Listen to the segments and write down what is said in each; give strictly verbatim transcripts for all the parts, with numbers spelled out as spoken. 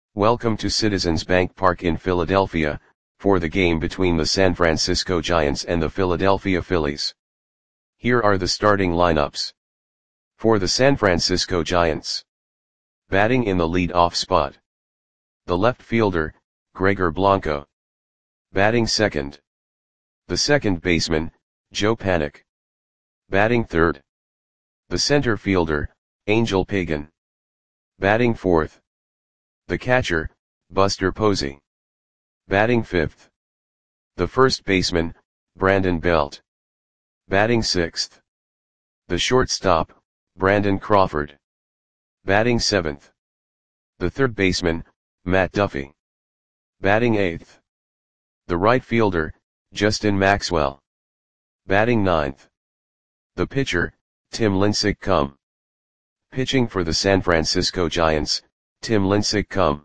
Welcome to Citizens Bank Park in Philadelphia, for the game between the San Francisco Giants and the Philadelphia Phillies. Here are the starting lineups. For the San Francisco Giants. Batting in the lead-off spot. The left fielder, Gregor Blanco. Batting second. The second baseman, Joe Panik. Batting third. The center fielder, Angel Pagan. Batting fourth. The catcher, Buster Posey. Batting fifth. The first baseman, Brandon Belt. Batting sixth. The shortstop, Brandon Crawford. Batting seventh. The third baseman, Matt Duffy. Batting eighth. The right fielder, Justin Maxwell. Batting ninth. The pitcher, Tim Lincecum. Pitching for the San Francisco Giants, Tim Lincecum.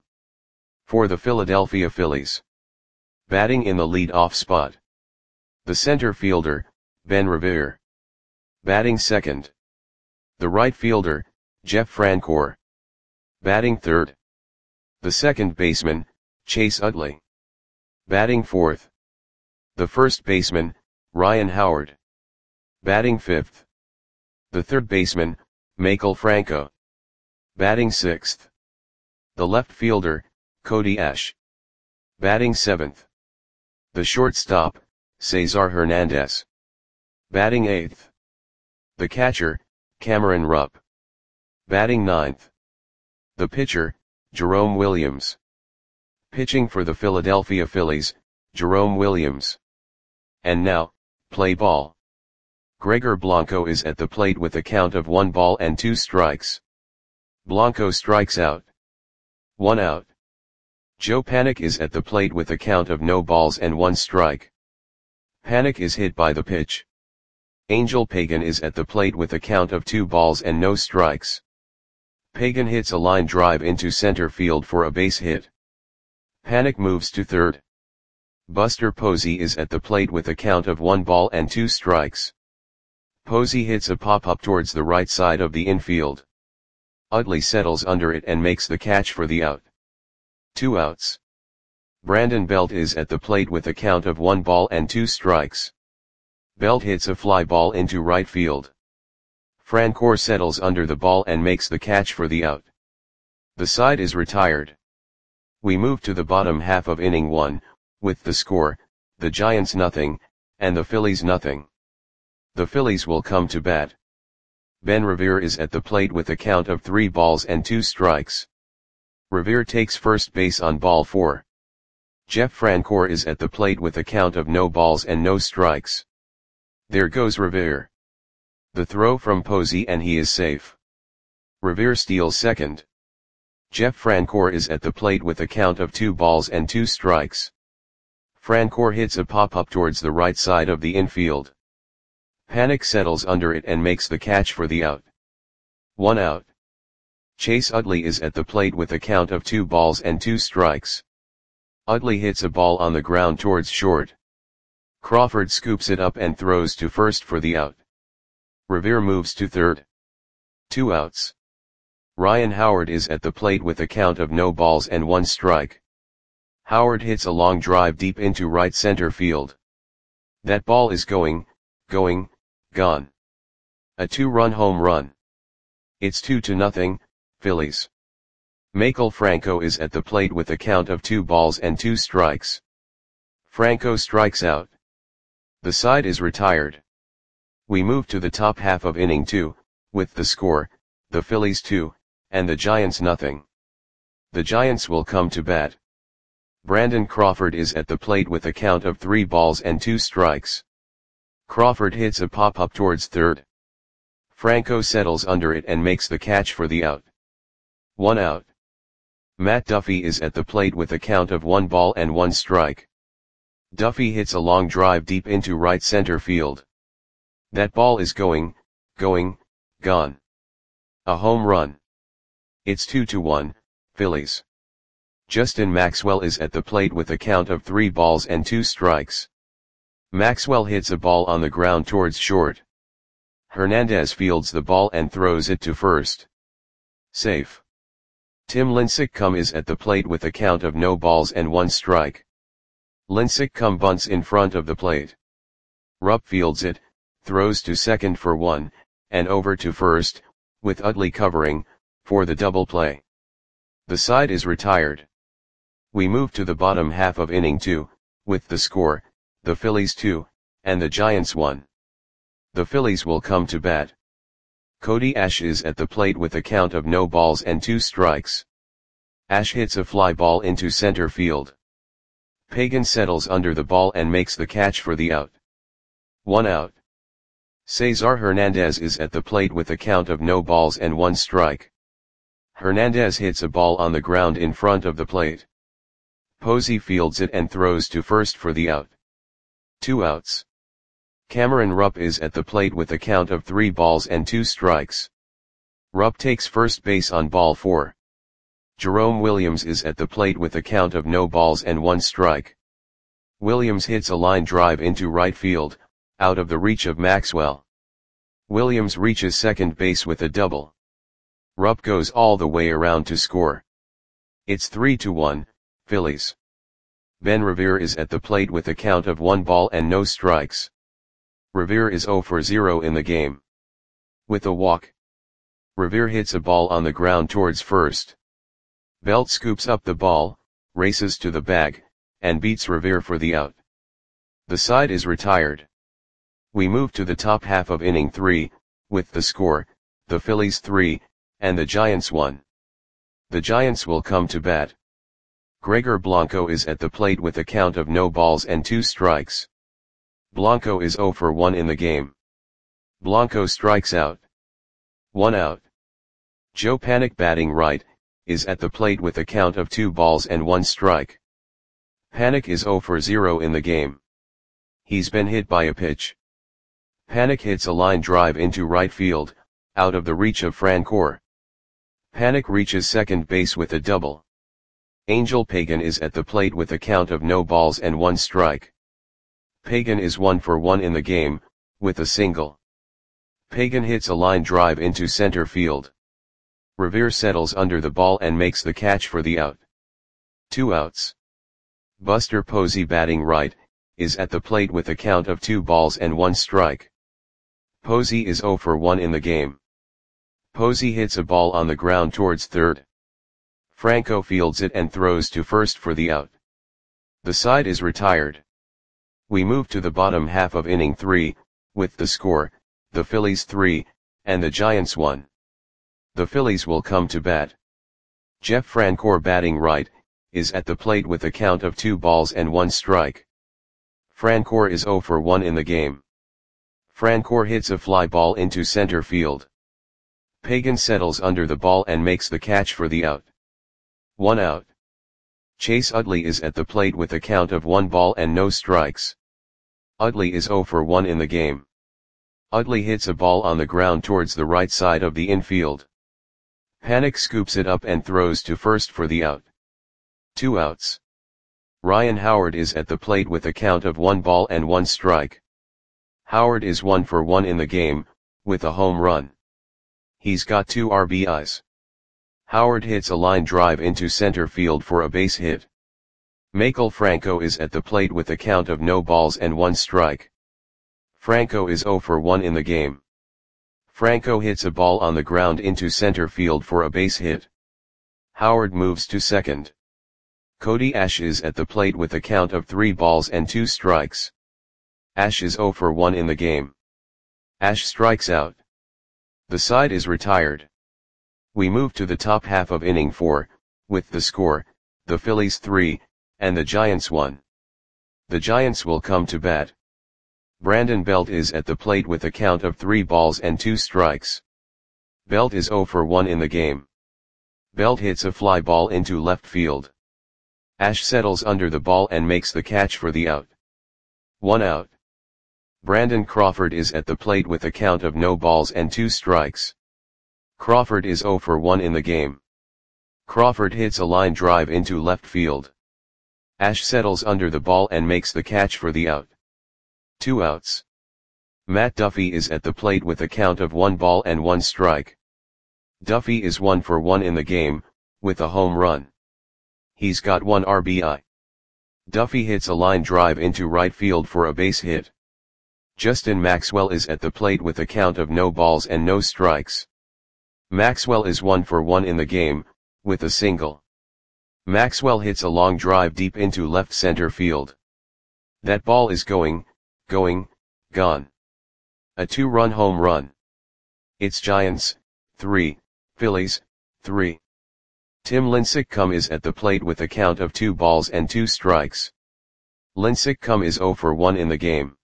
For the Philadelphia Phillies. Batting in the lead-off spot. The center fielder, Ben Revere. Batting second. The right fielder, Jeff Francoeur. Batting third. The second baseman, Chase Utley. Batting fourth. The first baseman, Ryan Howard. Batting fifth. The third baseman, Maikel Franco. Batting sixth. The left fielder, Cody Ash. Batting seventh. The shortstop, Cesar Hernandez. Batting eighth. The catcher, Cameron Rupp. Batting ninth. The pitcher, Jerome Williams. Pitching for the Philadelphia Phillies, Jerome Williams. And now, play ball. Gregor Blanco is at the plate with a count of one ball and two strikes. Blanco strikes out. One out. Joe Panik is at the plate with a count of no balls and one strike. Panik is hit by the pitch. Angel Pagan is at the plate with a count of two balls and no strikes. Pagan hits a line drive into center field for a base hit. Panik moves to third. Buster Posey is at the plate with a count of one ball and two strikes. Posey hits a pop-up towards the right side of the infield. Utley settles under it and makes the catch for the out. Two outs. Brandon Belt is at the plate with a count of one ball and two strikes. Belt hits a fly ball into right field. Francoeur settles under the ball and makes the catch for the out. The side is retired. We move to the bottom half of inning one, with the score, the Giants nothing, and the Phillies nothing. The Phillies will come to bat. Ben Revere is at the plate with a count of three balls and two strikes. Revere takes first base on ball four. Jeff Francoeur is at the plate with a count of no balls and no strikes. There goes Revere. The throw from Posey and he is safe. Revere steals second. Jeff Francoeur is at the plate with a count of two balls and two strikes. Francoeur hits a pop-up towards the right side of the infield. Panik settles under it and makes the catch for the out. One out. Chase Utley is at the plate with a count of two balls and two strikes. Utley hits a ball on the ground towards short. Crawford scoops it up and throws to first for the out. Revere moves to third. Two outs. Ryan Howard is at the plate with a count of no balls and one strike. Howard hits a long drive deep into right center field. That ball is going, going, gone. A two-run home run. It's two to nothing, Phillies. Maikel Franco is at the plate with a count of two balls and two strikes. Franco strikes out. The side is retired. We move to the top half of inning two, with the score, the Phillies two, and the Giants nothing. The Giants will come to bat. Brandon Crawford is at the plate with a count of three balls and two strikes. Crawford hits a pop-up towards third. Franco settles under it and makes the catch for the out. One out. Matt Duffy is at the plate with a count of one ball and one strike. Duffy hits a long drive deep into right center field. That ball is going, going, gone. A home run. It's two to one, Phillies. Justin Maxwell is at the plate with a count of three balls and two strikes. Maxwell hits a ball on the ground towards short. Hernandez fields the ball and throws it to first. Safe. Tim Lincecum is at the plate with a count of no balls and one strike. Lincecum bunts in front of the plate. Rupp fields it, throws to second for one, and over to first, with Utley covering, for the double play. The side is retired. We move to the bottom half of inning two, with the score, the Phillies two, and the Giants one. The Phillies will come to bat. Cody Ash is at the plate with a count of no balls and two strikes. Ash hits a fly ball into center field. Pagan settles under the ball and makes the catch for the out. One out. Cesar Hernandez is at the plate with a count of no balls and one strike. Hernandez hits a ball on the ground in front of the plate. Posey fields it and throws to first for the out. Two outs. Cameron Rupp is at the plate with a count of three balls and two strikes. Rupp takes first base on ball four. Jerome Williams is at the plate with a count of no balls and one strike. Williams hits a line drive into right field, out of the reach of Maxwell. Williams reaches second base with a double. Rupp goes all the way around to score. It's three to one, Phillies. Ben Revere is at the plate with a count of one ball and no strikes. Revere is zero for zero in the game. With a walk, Revere hits a ball on the ground towards first. Belt scoops up the ball, races to the bag, and beats Revere for the out. The side is retired. We move to the top half of inning three, with the score, the Phillies three, and the Giants one. The Giants will come to bat. Gregor Blanco is at the plate with a count of no balls and two strikes. Blanco is zero for one in the game. Blanco strikes out. One out. Joe Panik, batting right, is at the plate with a count of two balls and one strike. Panik is zero for zero in the game. He's been hit by a pitch. Panik hits a line drive into right field, out of the reach of Francoeur. Panik reaches second base with a double. Angel Pagan is at the plate with a count of no balls and one strike. Pagan is one for one in the game, with a single. Pagan hits a line drive into center field. Revere settles under the ball and makes the catch for the out. Two outs. Buster Posey, batting right, is at the plate with a count of two balls and one strike. Posey is zero for one in the game. Posey hits a ball on the ground towards third. Franco fields it and throws to first for the out. The side is retired. We move to the bottom half of inning three, with the score, the Phillies three, and the Giants one. The Phillies will come to bat. Jeff Francoeur, batting right, is at the plate with a count of two balls and one strike. Francoeur is zero for one in the game. Francoeur hits a fly ball into center field. Pagan settles under the ball and makes the catch for the out. One out. Chase Utley is at the plate with a count of one ball and no strikes. Utley is zero for one in the game. Utley hits a ball on the ground towards the right side of the infield. Panik scoops it up and throws to first for the out. Two outs. Ryan Howard is at the plate with a count of one ball and one strike. Howard is one for one in the game, with a home run. He's got two R B Is. Howard hits a line drive into center field for a base hit. Maikel Franco is at the plate with a count of no balls and one strike. Franco is zero for one in the game. Franco hits a ball on the ground into center field for a base hit. Howard moves to second. Cody Ash is at the plate with a count of three balls and two strikes. Ash is zero for one in the game. Ash strikes out. The side is retired. We move to the top half of inning four, with the score, the Phillies three, and the Giants one. The Giants will come to bat. Brandon Belt is at the plate with a count of three balls and two strikes. Belt is zero for one in the game. Belt hits a fly ball into left field. Ash settles under the ball and makes the catch for the out. One out. Brandon Crawford is at the plate with a count of no balls and two strikes. Crawford is zero for one in the game. Crawford hits a line drive into left field. Ash settles under the ball and makes the catch for the out. Two outs. Matt Duffy is at the plate with a count of one ball and one strike. Duffy is one for one in the game, with a home run. He's got one R B I. Duffy hits a line drive into right field for a base hit. Justin Maxwell is at the plate with a count of no balls and no strikes. Maxwell is one for one in the game, with a single. Maxwell hits a long drive deep into left center field. That ball is going, going, gone. A two-run home run. It's Giants, three, Phillies, three. Tim Lincecum is at the plate with a count of two balls and two strikes. Lincecum is zero for one in the game.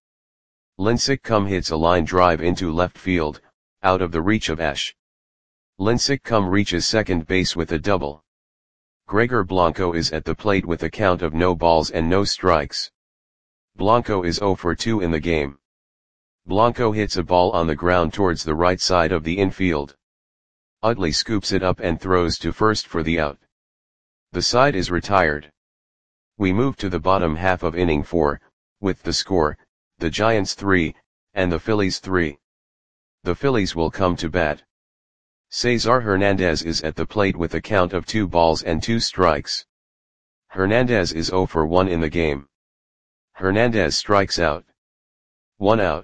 Lincecum hits a line drive into left field, out of the reach of Ash. Lincecum reaches second base with a double. Gregor Blanco is at the plate with a count of no balls and no strikes. Blanco is zero for two in the game. Blanco hits a ball on the ground towards the right side of the infield. Utley scoops it up and throws to first for the out. The side is retired. We move to the bottom half of inning four, with the score, the Giants three, and the Phillies three. The Phillies will come to bat. Cesar Hernandez is at the plate with a count of two balls and two strikes. Hernandez is zero for one in the game. Hernandez strikes out. One out.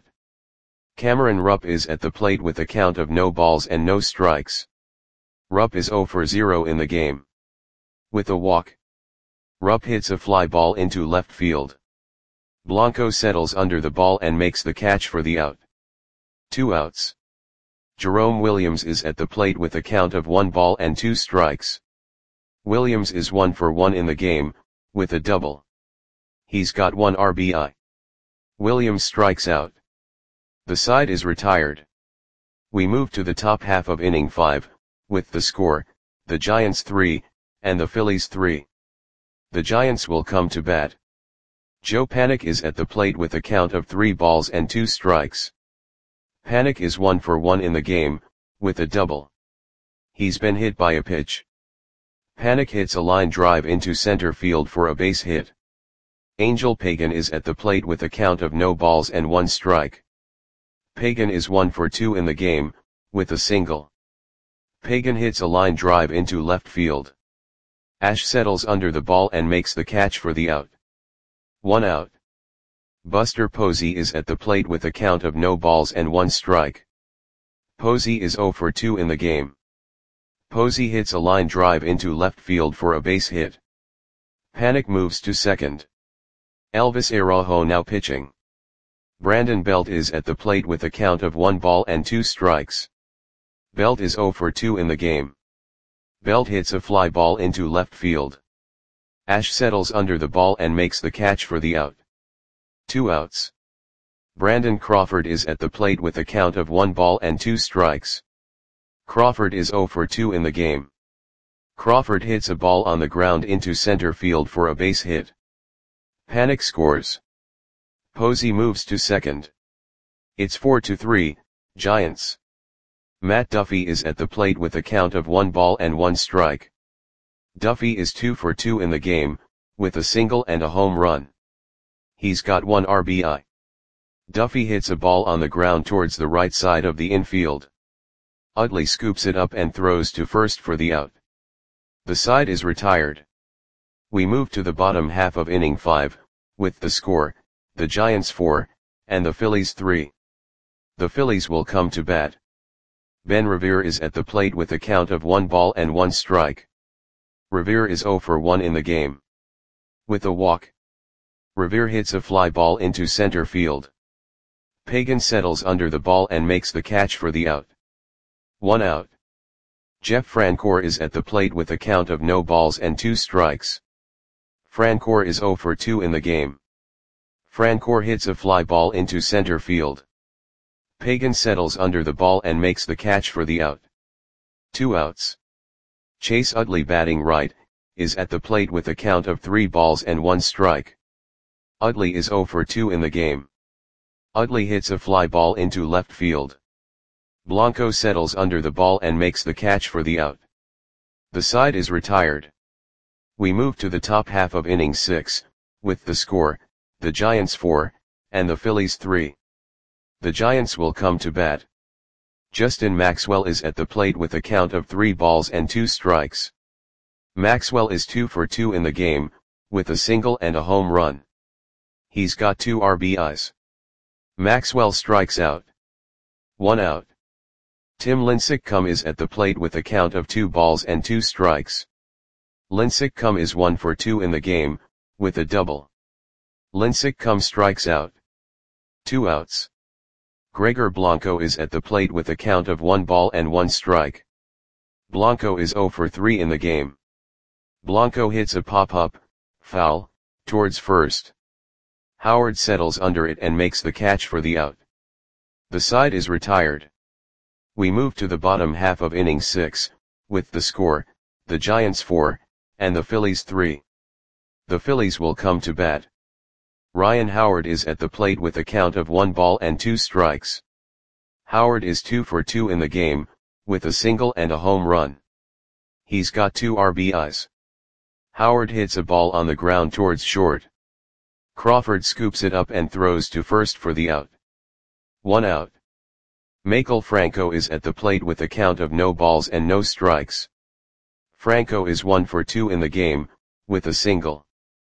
Cameron Rupp is at the plate with a count of no balls and no strikes. Rupp is zero for zero in the game. With a walk. Rupp hits a fly ball into left field. Blanco settles under the ball and makes the catch for the out. Two outs. Jerome Williams is at the plate with a count of one ball and two strikes. Williams is one for one in the game, with a double. He's got one R B I. Williams strikes out. The side is retired. We move to the top half of inning five, with the score, the Giants three, and the Phillies three. The Giants will come to bat. Joe Panik is at the plate with a count of three balls and two strikes. Panik is one for one in the game, with a double. He's been hit by a pitch. Panik hits a line drive into center field for a base hit. Angel Pagan is at the plate with a count of no balls and one strike. Pagan is one for two in the game, with a single. Pagan hits a line drive into left field. Ash settles under the ball and makes the catch for the out. One out. Buster Posey is at the plate with a count of no balls and one strike. Posey is zero for two in the game. Posey hits a line drive into left field for a base hit. Panik moves to second. Elvis Araujo now pitching. Brandon Belt is at the plate with a count of one ball and two strikes. Belt is zero for two in the game. Belt hits a fly ball into left field. Ash settles under the ball and makes the catch for the out. Two outs. Brandon Crawford is at the plate with a count of one ball and two strikes. Crawford is zero for two in the game. Crawford hits a ball on the ground into center field for a base hit. Panik scores. Posey moves to second. It's four to three, Giants. Matt Duffy is at the plate with a count of one ball and one strike. Duffy is two for two in the game, with a single and a home run. He's got one R B I. Duffy hits a ball on the ground towards the right side of the infield. Utley scoops it up and throws to first for the out. The side is retired. We move to the bottom half of inning five, with the score, the Giants four, and the Phillies three. The Phillies will come to bat. Ben Revere is at the plate with a count of one ball and one strike. Revere is zero for one in the game. With a walk. Revere hits a fly ball into center field. Pagan settles under the ball and makes the catch for the out. One out. Jeff Francoeur is at the plate with a count of no balls and two strikes. Francoeur is zero for two in the game. Francoeur hits a fly ball into center field. Pagan settles under the ball and makes the catch for the out. Two outs. Chase Utley, batting right, is at the plate with a count of three balls and one strike. Utley is zero for two in the game. Utley hits a fly ball into left field. Blanco settles under the ball and makes the catch for the out. The side is retired. We move to the top half of inning six, with the score, the Giants four, and the Phillies three. The Giants will come to bat. Justin Maxwell is at the plate with a count of three balls and two strikes. Maxwell is two for two in the game, with a single and a home run. He's got two R B Is. Maxwell strikes out. One out. Tim Lincecum is at the plate with a count of two balls and two strikes. Lincecum is one for two in the game, with a double. Lincecum strikes out. Two outs. Gregor Blanco is at the plate with a count of one ball and one strike. Blanco is zero for three in the game. Blanco hits a pop-up, foul, towards first. Howard settles under it and makes the catch for the out. The side is retired. We move to the bottom half of inning six, with the score, the Giants four, and the Phillies three. The Phillies will come to bat. Ryan Howard is at the plate with a count of one ball and two strikes. Howard is two for two in the game, with a single and a home run. He's got two R B Is. Howard hits a ball on the ground towards short. Crawford scoops it up and throws to first for the out. One out. Maikel Franco is at the plate with a count of no balls and no strikes. Franco is one for two in the game, with a single.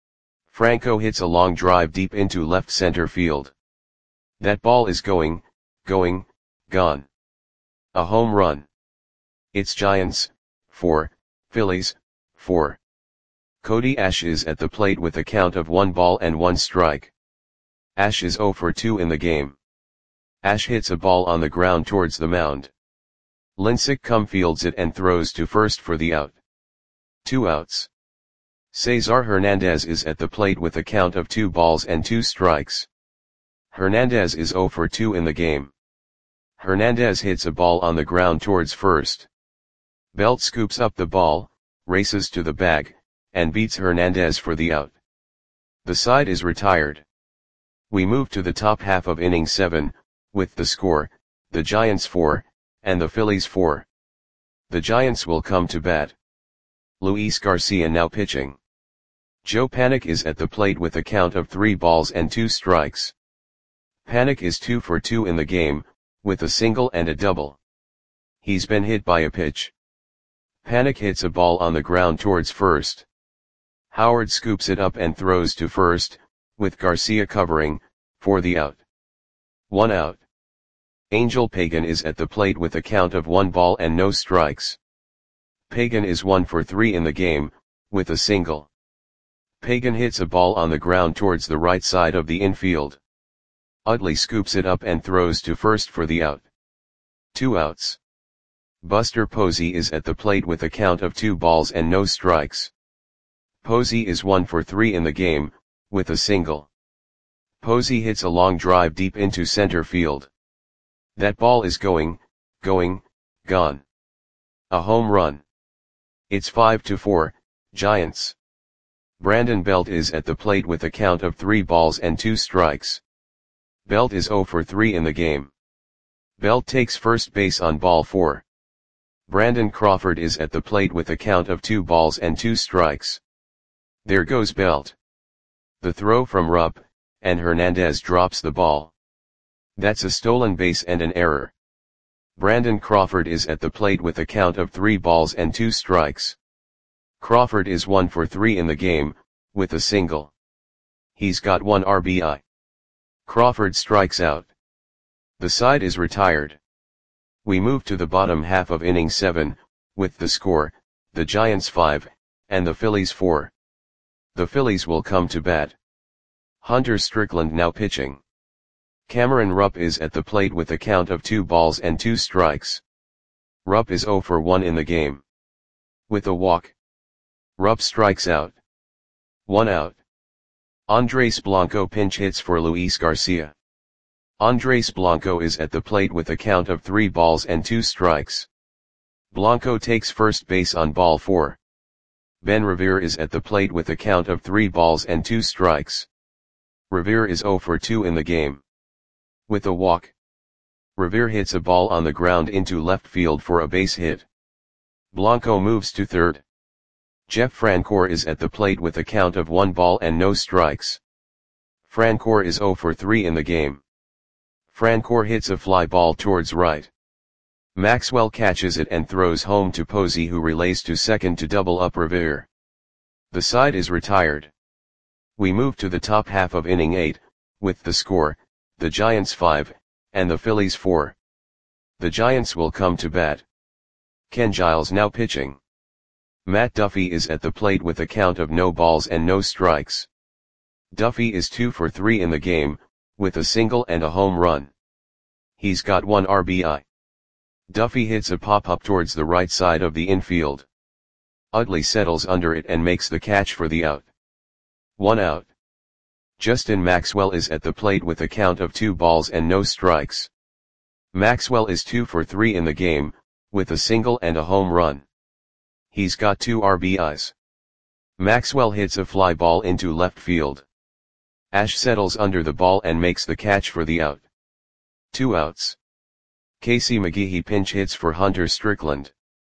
Franco hits a long drive deep into left center field. That ball is going, going, gone. A home run. It's Giants, four, Phillies, four. Cody Ash is at the plate with a count of one ball and one strike. Ash is zero for two in the game. Ash hits a ball on the ground towards the mound. Lincecum fields it and throws to first for the out. Two outs. Cesar Hernandez is at the plate with a count of two balls and two strikes. Hernandez is zero for two in the game. Hernandez hits a ball on the ground towards first. Belt scoops up the ball, races to the bag, and beats Hernandez for the out. The side is retired. We move to the top half of inning seven, with the score, the Giants four, and the Phillies four. The Giants will come to bat. Luis Garcia now pitching. Joe Panik is at the plate with a count of three balls and two strikes. Panik is two for two in the game, with a single and a double. He's been hit by a pitch. Panik hits a ball on the ground towards first. Howard scoops it up and throws to first, with Garcia covering, for the out. One out. Angel Pagan is at the plate with a count of one ball and no strikes. Pagan is one for three in the game, with a single. Pagan hits a ball on the ground towards the right side of the infield. Utley scoops it up and throws to first for the out. Two outs. Buster Posey is at the plate with a count of two balls and no strikes. Posey is one for three in the game, with a single. Posey hits a long drive deep into center field. That ball is going, going, gone. A home run. It's five to four, Giants. Brandon Belt is at the plate with a count of three balls and two strikes. Belt is zero for three in the game. Belt takes first base on ball four. Brandon Crawford is at the plate with a count of two balls and two strikes. There goes Belt. The throw from Rupp, and Hernandez drops the ball. That's a stolen base and an error. Brandon Crawford is at the plate with a count of three balls and two strikes. Crawford is one for three in the game, with a single. He's got one R B I. Crawford strikes out. The side is retired. We move to the bottom half of inning seven, with the score, the Giants five, and the Phillies four. The Phillies will come to bat. Hunter Strickland now pitching. Cameron Rupp is at the plate with a count of two balls and two strikes. Rupp is zero for one in the game. With a walk. Rupp strikes out. One out. Andres Blanco pinch hits for Luis Garcia. Andres Blanco is at the plate with a count of three balls and two strikes. Blanco takes first base on ball four. Ben Revere is at the plate with a count of three balls and two strikes. Revere is zero for two in the game. With a walk. Revere hits a ball on the ground into left field for a base hit. Blanco moves to third. Jeff Francoeur is at the plate with a count of one ball and no strikes. Francoeur is zero for three in the game. Francoeur hits a fly ball towards right. Maxwell catches it and throws home to Posey, who relays to second to double up Revere. The side is retired. We move to the top half of inning eight, with the score, the Giants five, and the Phillies four. The Giants will come to bat. Ken Giles now pitching. Matt Duffy is at the plate with a count of no balls and no strikes. Duffy is two for three in the game, with a single and a home run. He's got one R B I. Duffy hits a pop-up towards the right side of the infield. Utley settles under it and makes the catch for the out. One out. Justin Maxwell is at the plate with a count of two balls and no strikes. Maxwell is two for three in the game, with a single and a home run. He's got two R B Is. Maxwell hits a fly ball into left field. Ash settles under the ball and makes the catch for the out. Two outs. Casey McGehee pinch hits for Hunter Strickland.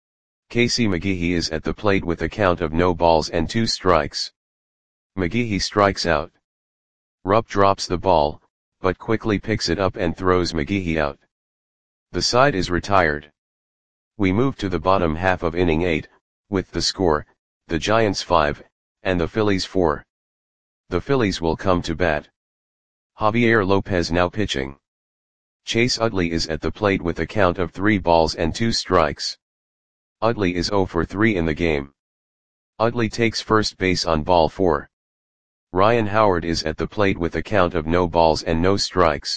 Casey McGehee is at the plate with a count of no balls and two strikes. McGehee strikes out. Rupp drops the ball, but quickly picks it up and throws McGehee out. The side is retired. We move to the bottom half of inning eight, with the score, the Giants five, and the Phillies four. The Phillies will come to bat. Javier Lopez now pitching. Chase Utley is at the plate with a count of three balls and two strikes. Utley is zero for three in the game. Utley takes first base on ball four. Ryan Howard is at the plate with a count of no balls and no strikes.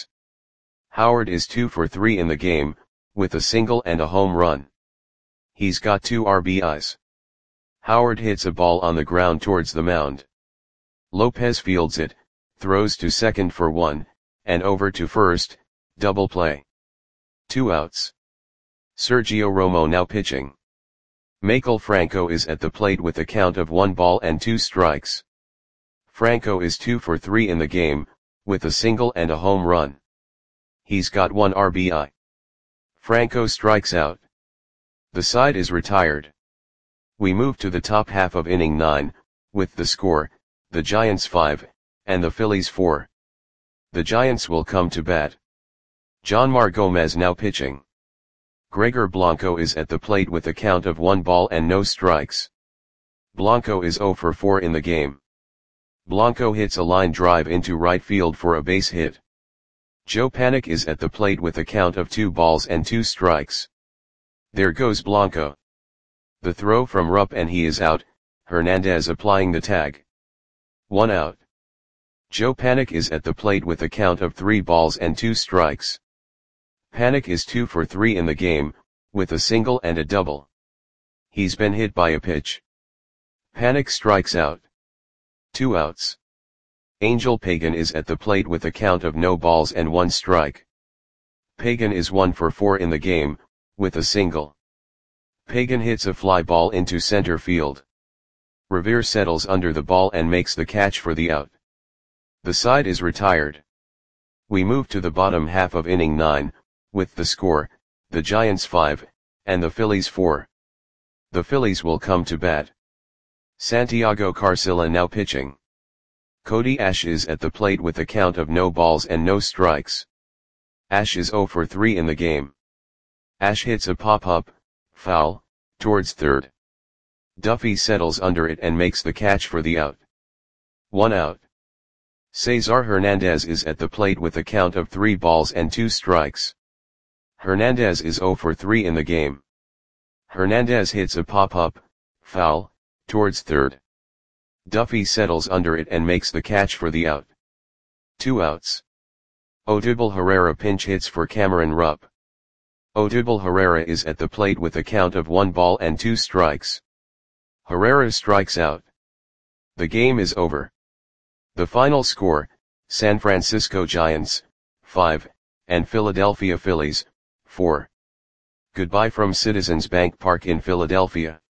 Howard is two for three in the game, with a single and a home run. He's got two R B Is. Howard hits a ball on the ground towards the mound. Lopez fields it, throws to second for one, and over to first, double play. Two outs. Sergio Romo now pitching. Maikel Franco is at the plate with a count of one ball and two strikes. Franco is two for three in the game, with a single and a home run. He's got one R B I. Franco strikes out. The side is retired. We move to the top half of inning nine, with the score, the Giants five, and the Phillies four. The Giants will come to bat. Jonmar Gomez now pitching. Gregor Blanco is at the plate with a count of one ball and no strikes. Blanco is zero for four in the game. Blanco hits a line drive into right field for a base hit. Joe Panik is at the plate with a count of two balls and two strikes. There goes Blanco. The throw from Rupp and he is out, Hernandez applying the tag. One out. Joe Panik is at the plate with a count of three balls and two strikes. Panik is two for three in the game, with a single and a double. He's been hit by a pitch. Panik strikes out. Two outs. Angel Pagan is at the plate with a count of no balls and one strike. Pagan is one for four in the game, with a single. Pagan hits a fly ball into center field. Revere settles under the ball and makes the catch for the out. The side is retired. We move to the bottom half of inning nine, with the score, the Giants five, and the Phillies four. The Phillies will come to bat. Santiago Carcilla now pitching. Cody Ash is at the plate with a count of no balls and no strikes. Ash is zero for three in the game. Ash hits a pop-up, foul, towards third. Duffy settles under it and makes the catch for the out. One out. Cesar Hernandez is at the plate with a count of three balls and two strikes. Hernandez is zero for three in the game. Hernandez hits a pop-up, foul, towards third. Duffy settles under it and makes the catch for the out. Two outs. Odubel Herrera pinch hits for Cameron Rupp. Odubel Herrera is at the plate with a count of one ball and two strikes. Herrera strikes out. The game is over. The final score, San Francisco Giants, five, and Philadelphia Phillies, four. Goodbye from Citizens Bank Park in Philadelphia.